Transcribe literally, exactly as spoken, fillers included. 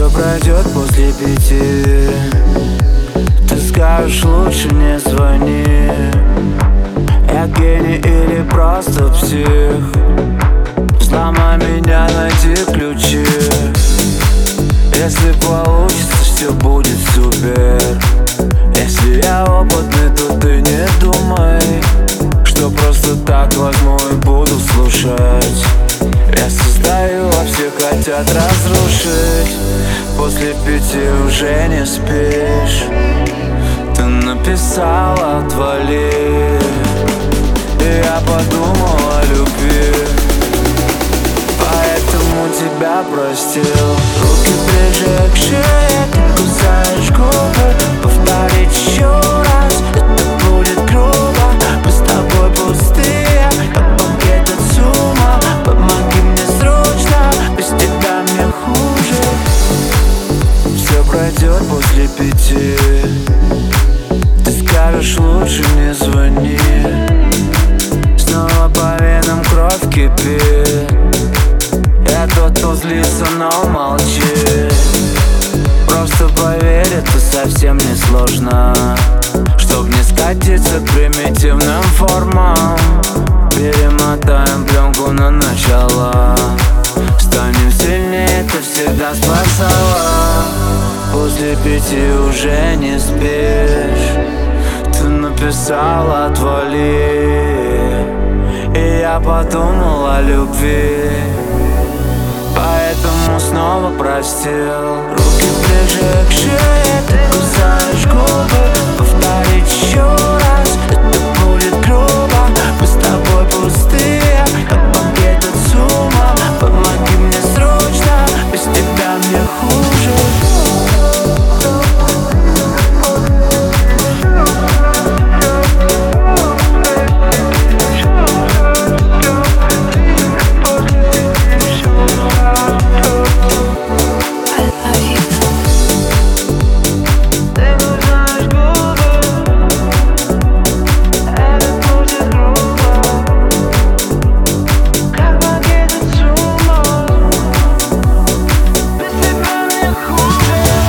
Все пройдет после пяти. Ты скажешь, лучше не звони. Я гений или просто псих? Взломай меня, найди ключи. Если получится, все будет супер. Если я опытный, то ты не думай, что просто так возьму и буду слушать. Я создаю, а все хотят разрушить. После пяти уже не спишь. Ты написала «отвали», и я подумал о любви, поэтому тебя простил. Руки ближе к шее, ты кусаешь губы. Повторить еще раз, это будет грубо. Мы с тобой пустые, как пакет от ЦУМа. Помоги мне срочно, без тебя мне хуже. Все пройдет после пяти. Ты скажешь, лучше не звони. Снова по венам кровь кипит. Я тот, кто злится, но молчит. Просто поверь, это совсем не сложно. Чтоб не скатиться к примитивным формам, перемотаем пленку на начало. Станем сильнее, это всегда спасало. После пяти уже не спишь. Ты написала «отвали», и я подумал о любви, поэтому снова простил. Руки ближе к шее, ты кусаешь губы. Повторить еще раз, это будет грубо. Мы с тобой пустые,